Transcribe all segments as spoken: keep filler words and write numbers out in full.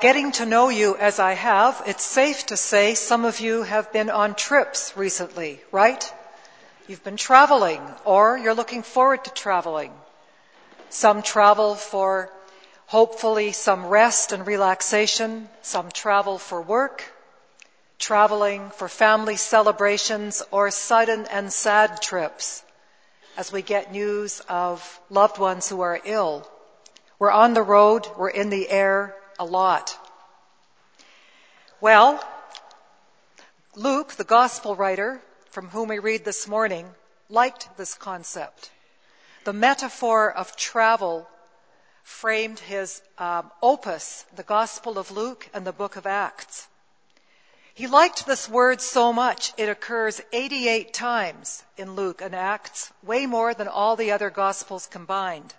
Getting to know you as I have, it's safe to say some of you have been on trips recently, right? You've been traveling, or you're looking forward to traveling. Some travel for, hopefully, some rest and relaxation. Some travel for work, traveling for family celebrations, or sudden and sad trips as we get news of loved ones who are ill. We're on the road, we're in the air a lot. Well, Luke, the gospel writer from whom we read this morning, liked this concept. The metaphor of travel framed his um, opus, the Gospel of Luke and the book of Acts. He liked this word so much, it occurs eighty-eight times in Luke and Acts, way more than all the other Gospels combined.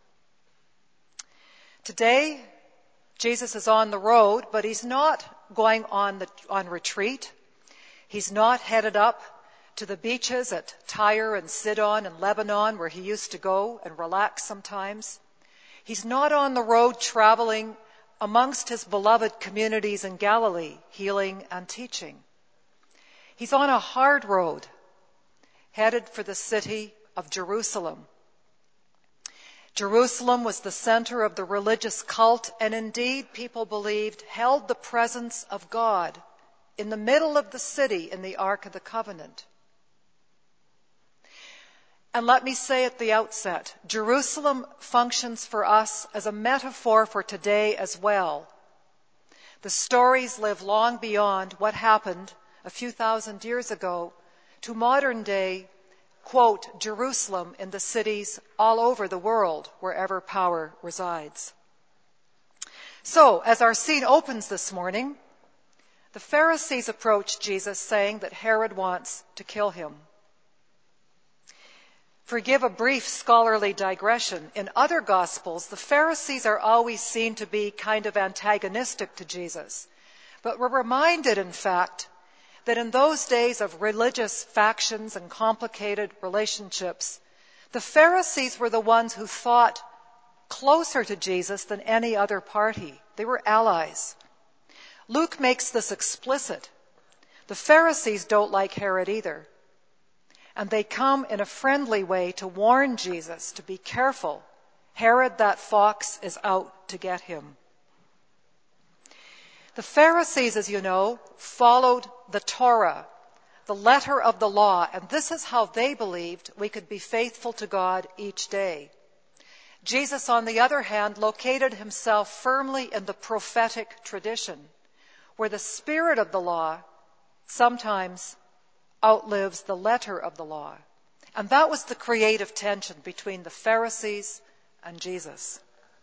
Today, Jesus is on the road, but he's not going on, the, on retreat. He's not headed up to the beaches at Tyre and Sidon and Lebanon, where he used to go and relax sometimes. He's not on the road traveling amongst his beloved communities in Galilee, healing and teaching. He's on a hard road, headed for the city of Jerusalem. Jerusalem was the center of the religious cult, and indeed, people believed, held the presence of God in the middle of the city in the Ark of the Covenant. And let me say at the outset, Jerusalem functions for us as a metaphor for today as well. The stories live long beyond what happened a few thousand years ago to modern day, quote, Jerusalem in the cities all over the world, wherever power resides. So, as our scene opens this morning, the Pharisees approach Jesus saying that Herod wants to kill him. Forgive a brief scholarly digression. In other Gospels, the Pharisees are always seen to be kind of antagonistic to Jesus. But we're reminded, in fact, that in those days of religious factions and complicated relationships, the Pharisees were the ones who thought closer to Jesus than any other party. They were allies. Luke makes this explicit. The Pharisees don't like Herod either. And they come in a friendly way to warn Jesus to be careful. Herod, that fox, is out to get him. The Pharisees, as you know, followed the Torah, the letter of the law, and this is how they believed we could be faithful to God each day. Jesus, on the other hand, located himself firmly in the prophetic tradition, where the spirit of the law sometimes outlives the letter of the law. And that was the creative tension between the Pharisees and Jesus.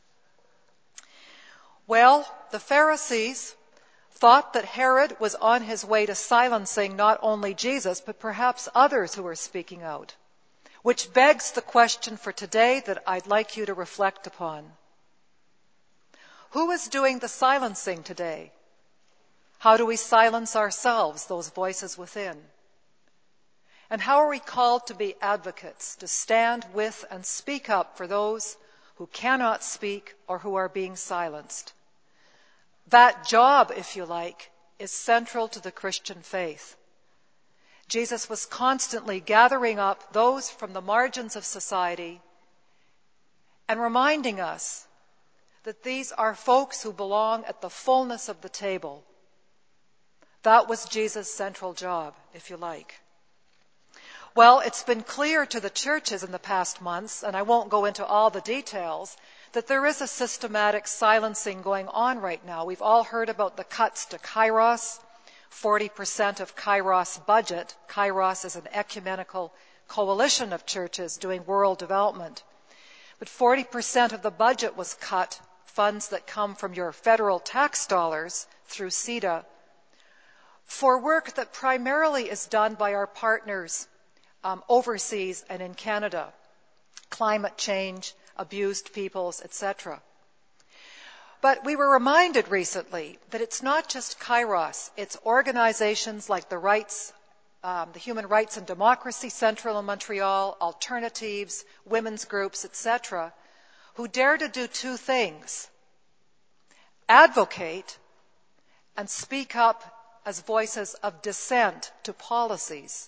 Well, the Pharisees thought that Herod was on his way to silencing not only Jesus, but perhaps others who were speaking out, which begs the question for today that I'd like you to reflect upon. Who is doing the silencing today? How do we silence ourselves, those voices within? And how are we called to be advocates, to stand with and speak up for those who cannot speak or who are being silenced? That job, if you like, is central to the Christian faith. Jesus was constantly gathering up those from the margins of society and reminding us that these are folks who belong at the fullness of the table. That was Jesus' central job, if you like. Well, it's been clear to the churches in the past months, and I won't go into all the details, that there is a systematic silencing going on right now. We've all heard about the cuts to Kairos, forty percent of Kairos budget. Kairos is an ecumenical coalition of churches doing world development. But forty percent of the budget was cut, funds that come from your federal tax dollars through C E D A, for work that primarily is done by our partners um, overseas and in Canada. Climate change, abused peoples, et cetera. But we were reminded recently that it's not just Kairos, it's organizations like the Rights, um, the Human Rights and Democracy Central in Montreal, Alternatives, women's groups, et cetera, who dare to do two things. advocate and speak up as voices of dissent to policies.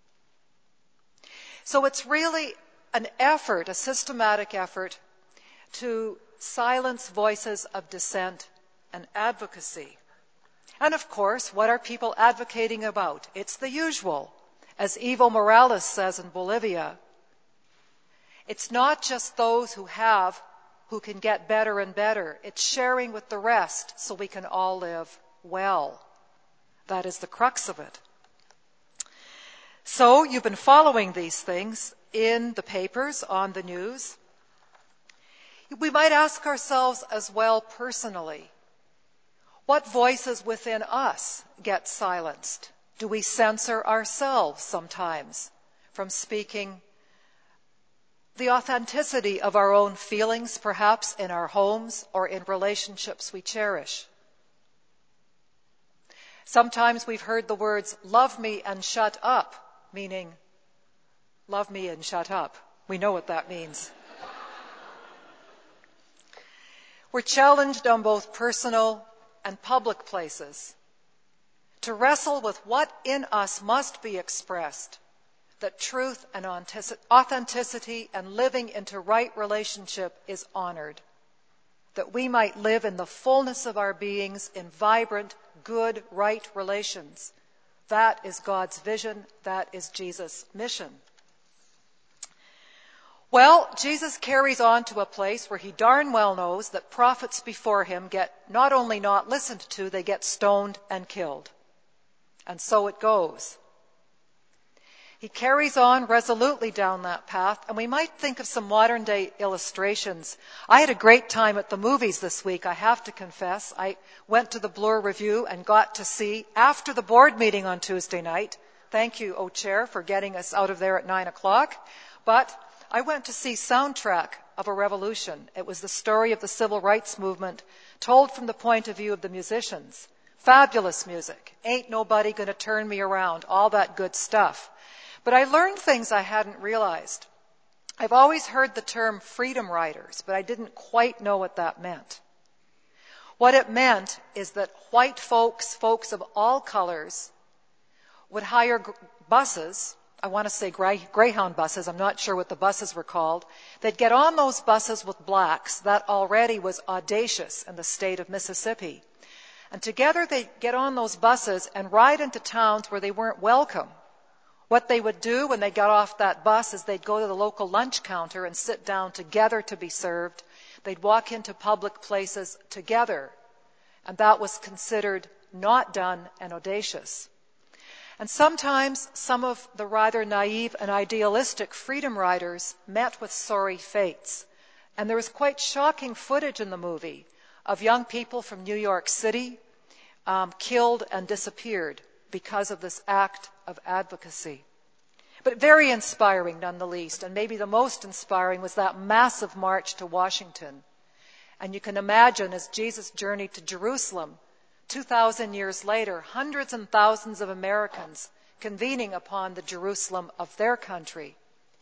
So it's really an effort, a systematic effort, to silence voices of dissent and advocacy. And of course, what are people advocating about? It's the usual. As Evo Morales says in Bolivia, it's not just those who have who can get better and better. It's sharing with the rest so we can all live well. That is the crux of it. So you've been following these things in the papers, on the news. We might ask ourselves as well personally, what voices within us get silenced? Do we censor ourselves sometimes from speaking the authenticity of our own feelings, perhaps in our homes or in relationships we cherish? Sometimes we've heard the words, love me and shut up, meaning, love me and shut up. We know what that means. We're challenged on both personal and public places to wrestle with what in us must be expressed, that truth and authenticity and living into right relationship is honored, that we might live in the fullness of our beings in vibrant, good, right relations. That is God's vision. That is Jesus' mission. Well, Jesus carries on to a place where he darn well knows that prophets before him get not only not listened to, they get stoned and killed. And so it goes. He carries on resolutely down that path, and we might think of some modern-day illustrations. I had a great time at the movies this week, I have to confess. I went to the Bloor Review and got to see, after the board meeting on Tuesday night, thank you, O Chair, for getting us out of there at nine o'clock, but I went to see Soundtrack of a Revolution. It was the story of the civil rights movement told from the point of view of the musicians. Fabulous music. Ain't nobody gonna turn me around. All that good stuff. But I learned things I hadn't realized. I've always heard the term freedom riders, but I didn't quite know what that meant. What it meant is that white folks, folks of all colors, would hire g- buses, I want to say Grey- Greyhound buses, I'm not sure what the buses were called. They'd get on those buses with blacks. That already was audacious in the state of Mississippi. And together they'd get on those buses and ride into towns where they weren't welcome. What they would do when they got off that bus is they'd go to the local lunch counter and sit down together to be served. They'd walk into public places together. And that was considered not done and audacious. And sometimes some of the rather naive and idealistic freedom riders met with sorry fates. And there was quite shocking footage in the movie of young people from New York City um, killed and disappeared because of this act of advocacy. But very inspiring none the least, and maybe the most inspiring was that massive march to Washington. And you can imagine as Jesus journeyed to Jerusalem, two thousand years later, hundreds and thousands of Americans convening upon the Jerusalem of their country.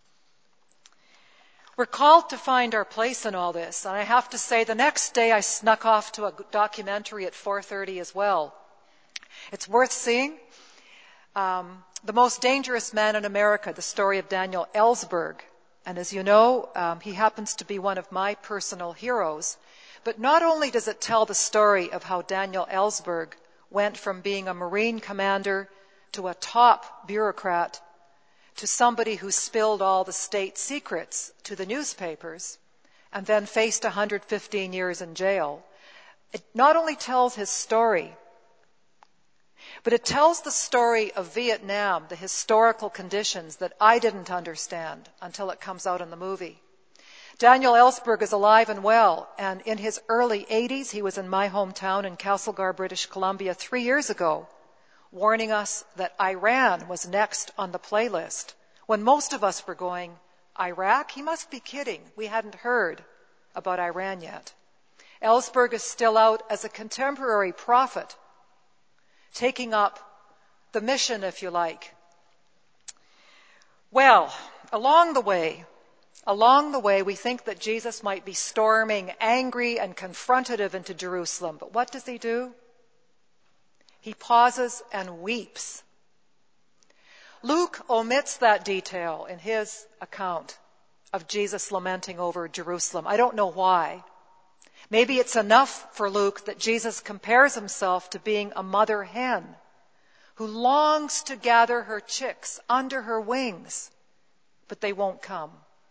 We're called to find our place in all this, and I have to say the next day I snuck off to a documentary at four thirty as well. It's worth seeing. Um, The Most Dangerous Man in America, the story of Daniel Ellsberg. And as you know, um, he happens to be one of my personal heroes. But not only does it tell the story of how Daniel Ellsberg went from being a Marine commander to a top bureaucrat to somebody who spilled all the state secrets to the newspapers and then faced one hundred fifteen years in jail. It not only tells his story, but it tells the story of Vietnam, the historical conditions that I didn't understand until it comes out in the movie. Daniel Ellsberg is alive and well, and in his early eighties, he was in my hometown in Castlegar, British Columbia, three years ago, warning us that Iran was next on the playlist. When most of us were going, Iraq? He must be kidding. We hadn't heard about Iran yet. Ellsberg is still out as a contemporary prophet, taking up the mission, if you like. Well, along the way, Along the way, we think that Jesus might be storming, angry and confrontative into Jerusalem. But what does he do? He pauses and weeps. Luke omits that detail in his account of Jesus lamenting over Jerusalem. I don't know why. Maybe it's enough for Luke that Jesus compares himself to being a mother hen who longs to gather her chicks under her wings, but they won't come.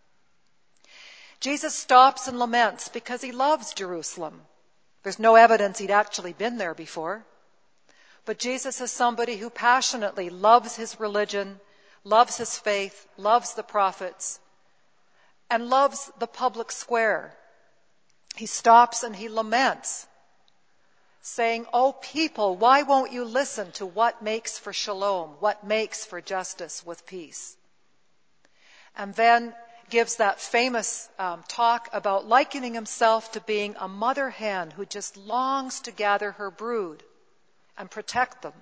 Jesus stops and laments because he loves Jerusalem. There's no evidence he'd actually been there before. But Jesus is somebody who passionately loves his religion, loves his faith, loves the prophets, and loves the public square. He stops and he laments, saying, "Oh people, why won't you listen to what makes for shalom, what makes for justice with peace?" And then gives that famous um, talk about likening himself to being a mother hen who just longs to gather her brood and protect them.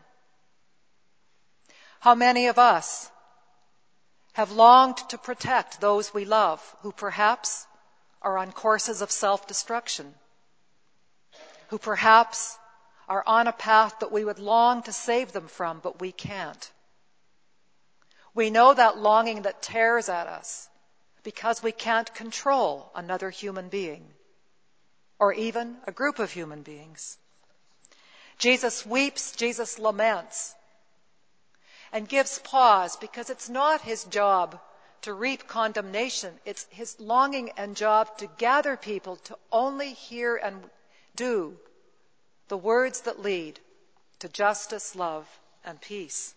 How many of us have longed to protect those we love who perhaps are on courses of self-destruction, who perhaps are on a path that we would long to save them from, but we can't? We know that longing that tears at us because we can't control another human being or even a group of human beings. Jesus weeps, Jesus laments, and gives pause because it's not his job to reap condemnation. It's his longing and job to gather people to only hear and do the words that lead to justice, love, and peace.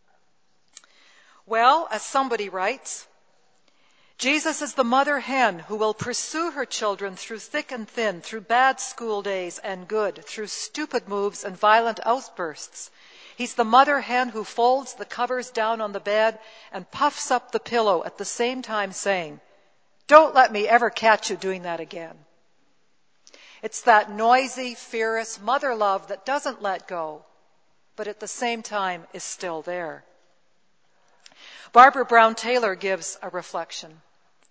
Well, as somebody writes, Jesus is the mother hen who will pursue her children through thick and thin, through bad school days and good, through stupid moves and violent outbursts. He's the mother hen who folds the covers down on the bed and puffs up the pillow at the same time saying, "Don't let me ever catch you doing that again." It's that noisy, fierce mother love that doesn't let go, but at the same time is still there. Barbara Brown Taylor gives a reflection.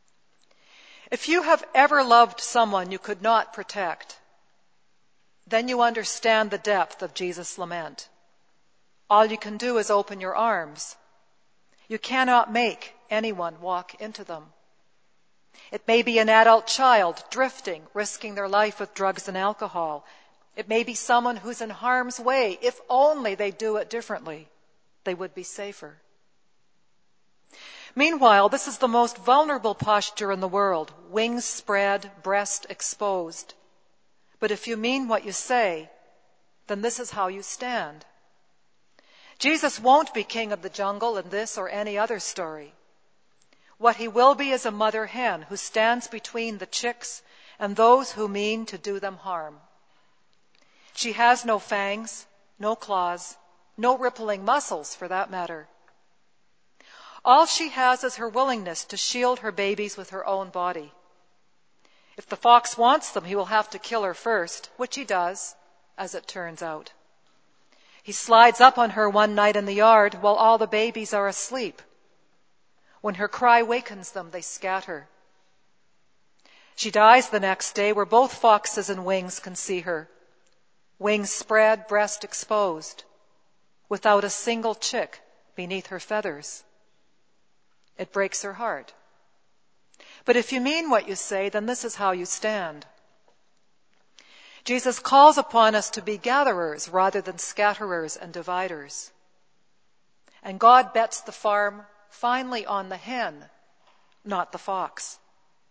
If you have ever loved someone you could not protect, then you understand the depth of Jesus' lament. All you can do is open your arms. You cannot make anyone walk into them. It may be an adult child drifting, risking their life with drugs and alcohol. It may be someone who's in harm's way. If only they do it differently, they would be safer. Meanwhile, this is the most vulnerable posture in the world, wings spread, breast exposed. But if you mean what you say, then this is how you stand. Jesus won't be king of the jungle in this or any other story. What he will be is a mother hen who stands between the chicks and those who mean to do them harm. She has no fangs, no claws, no rippling muscles for that matter. All she has is her willingness to shield her babies with her own body. If the fox wants them, he will have to kill her first, which he does, as it turns out. He slides up on her one night in the yard while all the babies are asleep. When her cry wakens them, they scatter. She dies the next day where both foxes and wings can see her. Wings spread, breast exposed, without a single chick beneath her feathers. It breaks her heart. But if you mean what you say, then this is how you stand. Jesus calls upon us to be gatherers rather than scatterers and dividers. And God bets the farm finally on the hen, not the fox.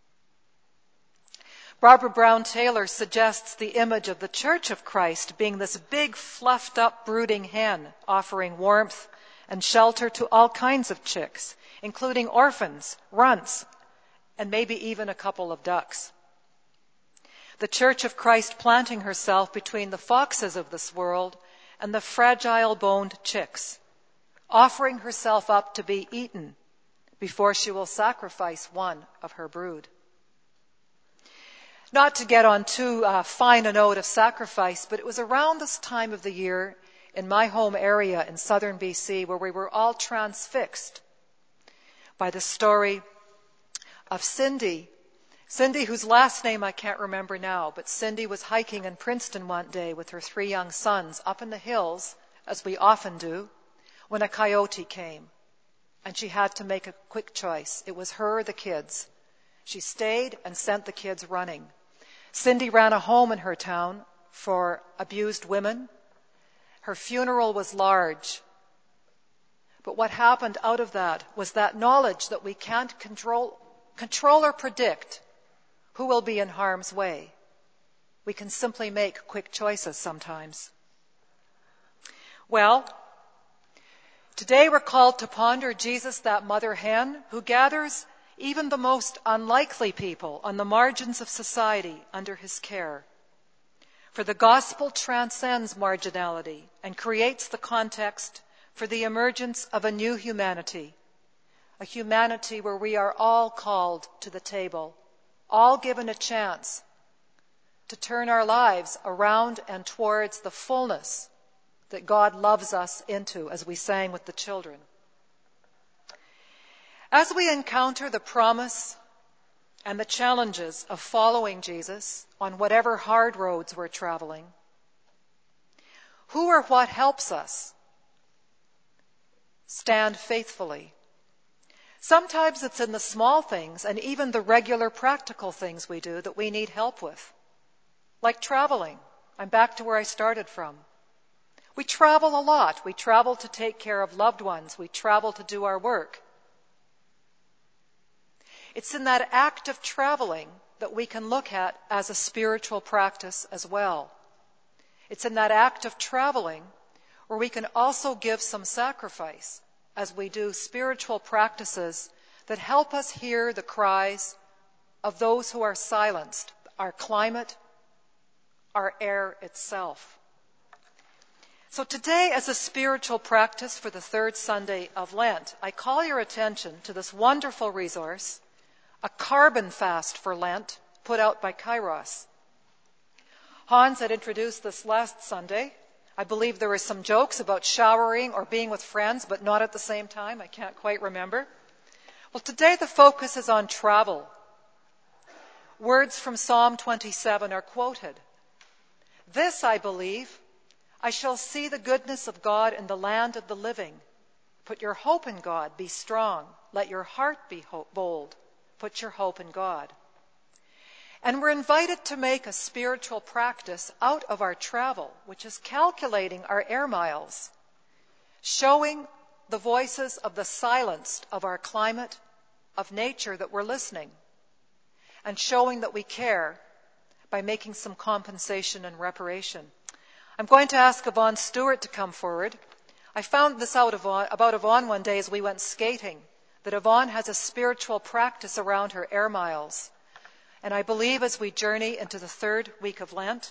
Barbara Brown Taylor suggests the image of the Church of Christ being this big, fluffed-up, brooding hen, offering warmth and shelter to all kinds of chicks, including orphans, runts, and maybe even a couple of ducks. The Church of Christ planting herself between the foxes of this world and the fragile-boned chicks, offering herself up to be eaten before she will sacrifice one of her brood. Not to get on too uh, fine a note of sacrifice, but it was around this time of the year in my home area in southern B C where we were all transfixed by the story of Cindy. Cindy, whose last name I can't remember now, but Cindy was hiking in Princeton one day with her three young sons up in the hills, as we often do, when a coyote came, and she had to make a quick choice. It was her or the kids. She stayed and sent the kids running. Cindy ran a home in her town for abused women. Her funeral was large. But what happened out of that was that knowledge that we can't control, control or predict who will be in harm's way. We can simply make quick choices sometimes. Well, today we're called to ponder Jesus, that mother hen, who gathers even the most unlikely people on the margins of society under his care. For the gospel transcends marginality and creates the context for the emergence of a new humanity, a humanity where we are all called to the table, all given a chance to turn our lives around and towards the fullness that God loves us into, as we sang with the children. As we encounter the promise and the challenges of following Jesus on whatever hard roads we're traveling, who or what helps us stand faithfully? Sometimes it's in the small things and even the regular practical things we do that we need help with. Like traveling. I'm back to where I started from. We travel a lot. We travel to take care of loved ones. We travel to do our work. It's in that act of traveling that we can look at as a spiritual practice as well. It's in that act of traveling where we can also give some sacrifice as we do spiritual practices that help us hear the cries of those who are silenced, our climate, our air itself. So today, as a spiritual practice for the third Sunday of Lent, I call your attention to this wonderful resource, a carbon fast for Lent, put out by Kairos. Hans had introduced this last Sunday. I believe there were some jokes about showering or being with friends, but not at the same time. I can't quite remember. Well, today the focus is on travel. Words from Psalm twenty-seven are quoted. This, I believe, I shall see the goodness of God in the land of the living. Put your hope in God. Be strong. Let your heart be bold. Put your hope in God. And we're invited to make a spiritual practice out of our travel, which is calculating our air miles, showing the voices of the silenced of our climate, of nature, that we're listening, and showing that we care by making some compensation and reparation. I'm going to ask Yvonne Stewart to come forward. I found this out about Yvonne one day as we went skating, that Yvonne has a spiritual practice around her air miles. And I believe as we journey into the third week of Lent,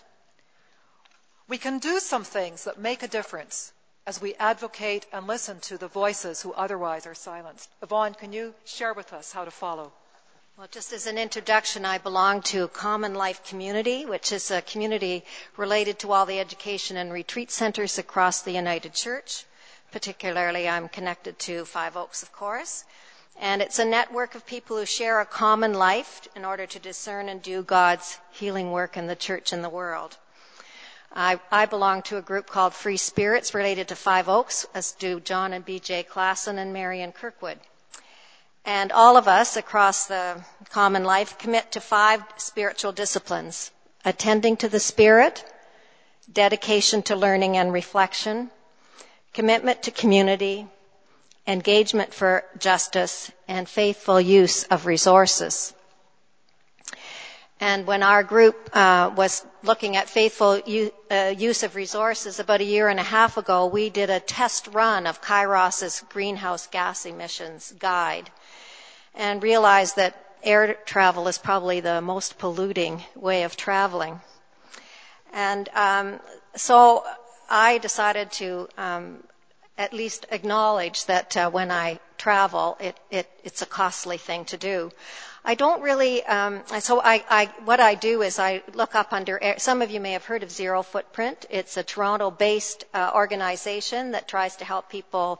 we can do some things that make a difference as we advocate and listen to the voices who otherwise are silenced. Yvonne, can you share with us how to follow? Well, just as an introduction, I belong to Common Life Community, which is a community related to all the education and retreat centers across the United Church. Particularly, I'm connected to Five Oaks, of course. And it's a network of people who share a common life in order to discern and do God's healing work in the church and the world. I, I belong to a group called Free Spirits related to Five Oaks, as do John and B J Klassen and Marion Kirkwood. And all of us across the common life commit to five spiritual disciplines: attending to the Spirit, dedication to learning and reflection, commitment to community, engagement for justice, and faithful use of resources. And when our group uh, was looking at faithful u- uh, use of resources about a year and a half ago, we did a test run of Kairos's greenhouse gas emissions guide and realized that air travel is probably the most polluting way of traveling. And um, so I decided to um, at least acknowledge that uh, when I travel, it, it, it's a costly thing to do. I don't really, um, so I, I, what I do is I look up under, some of you may have heard of Zero Footprint. It's a Toronto-based uh, organization that tries to help people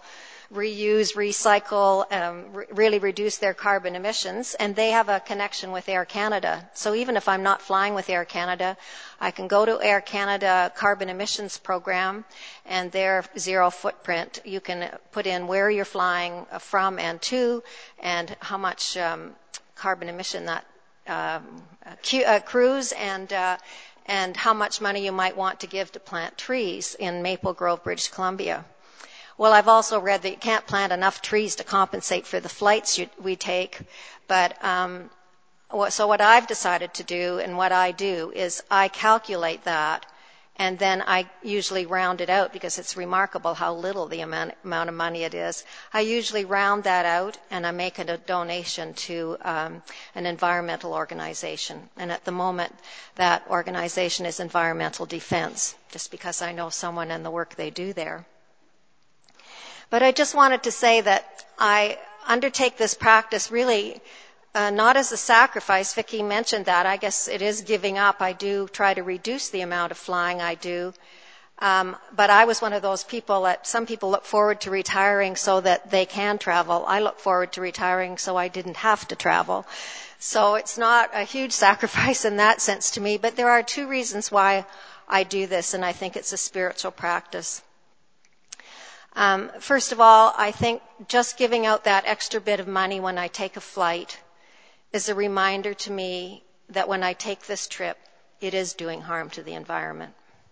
reuse, recycle, um, re- really reduce their carbon emissions, and they have a connection with Air Canada. So even if I'm not flying with Air Canada, I can go to Air Canada carbon emissions program and their zero footprint. You can put in where you're flying from and to, and how much um, carbon emission that um, cu- uh, cruise and uh, and how much money you might want to give to plant trees in Maple Grove, British Columbia. Well, I've also read that you can't plant enough trees to compensate for the flights you, we take, but um, so what I've decided to do and what I do is I calculate that, and then I usually round it out because it's remarkable how little the amount, amount of money it is. I usually round that out and I make it a donation to um, an environmental organization. And at the moment, that organization is Environmental Defense, just because I know someone and the work they do there. But I just wanted to say that I undertake this practice really Uh, not as a sacrifice. Vicki mentioned that. I guess it is giving up. I do try to reduce the amount of flying I do. Um, but I was one of those people that some people look forward to retiring so that they can travel. I look forward to retiring so I didn't have to travel. So it's not a huge sacrifice in that sense to me. But there are two reasons why I do this, and I think it's a spiritual practice. Um, first of all, I think just giving out that extra bit of money when I take a flight is a reminder to me that when I take this trip, it is doing harm to the environment.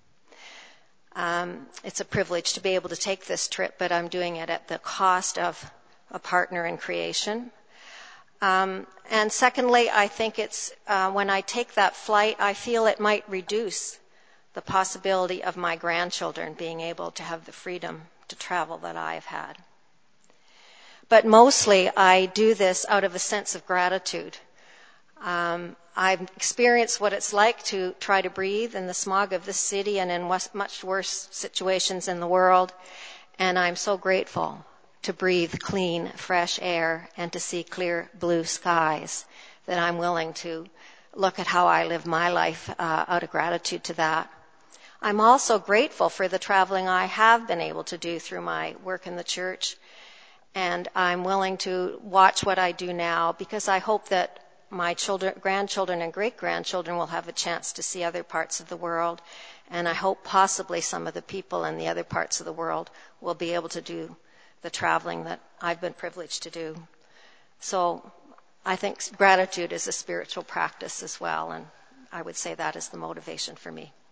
Um, it's a privilege to be able to take this trip, but I'm doing it at the cost of a partner in creation. Um, and secondly, I think it's uh, when I take that flight, I feel it might reduce the possibility of my grandchildren being able to have the freedom to travel that I've had. But mostly I do this out of a sense of gratitude. Um, I've experienced what it's like to try to breathe in the smog of this city and in much worse situations in the world, and I'm so grateful to breathe clean, fresh air and to see clear blue skies that I'm willing to look at how I live my life uh, out of gratitude to that. I'm also grateful for the traveling I have been able to do through my work in the church. And I'm willing to watch what I do now because I hope that my children, grandchildren and great-grandchildren will have a chance to see other parts of the world. And I hope possibly some of the people in the other parts of the world will be able to do the traveling that I've been privileged to do. So I think gratitude is a spiritual practice as well, and I would say that is the motivation for me.